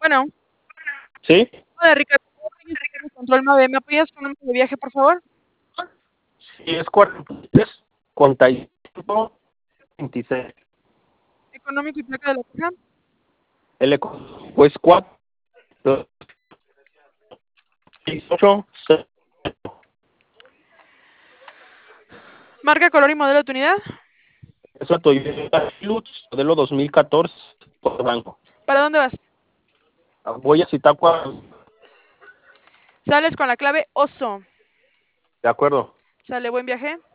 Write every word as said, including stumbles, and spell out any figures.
Bueno, ¿Sí? hola Ricardo, control nueve. ¿Me apoyas con un número de viaje, por favor? Sí, es cuarenta y tres, cuarenta y cinco, veintiséis. Económico y placa de la caja. El eco, pues cuatro, seis, ocho, seis. Marca, color y modelo de tu unidad. Es la Toyota Hilux, modelo dos mil catorce, por blanco. ¿Para dónde vas? Voy a Zitácuaro. Sales con la clave oso. De acuerdo. Sale, buen viaje.